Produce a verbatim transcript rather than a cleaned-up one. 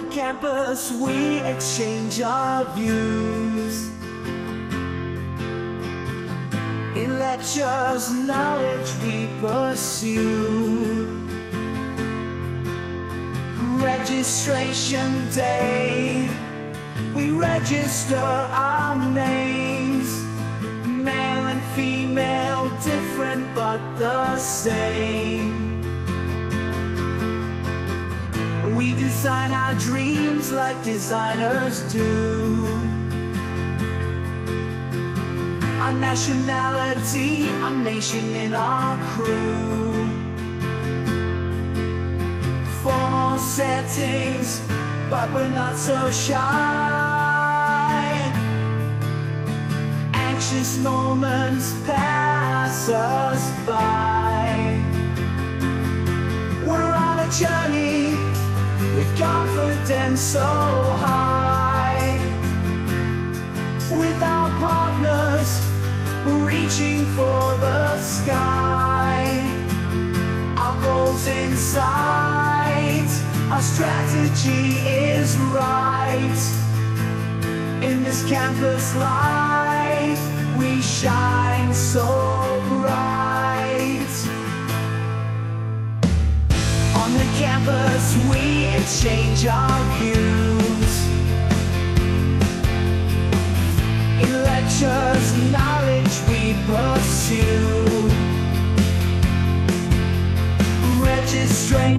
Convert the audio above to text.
campus we exchange our views. In lectures, knowledge we pursue. Registration day, we register our names. Male and female, different but the same. We design our dreams like designers do. Our nationality, our nation in our crew. Formal settings, but we're not so shy. Anxious moments pass us by. We're on a journey with confidence so high. With our partners, reaching for the sky. Our goals in sight, our strategy is right. In this campus life, we shine so bright. On the campus, we exchange our views. In lectures, knowledge we pursue.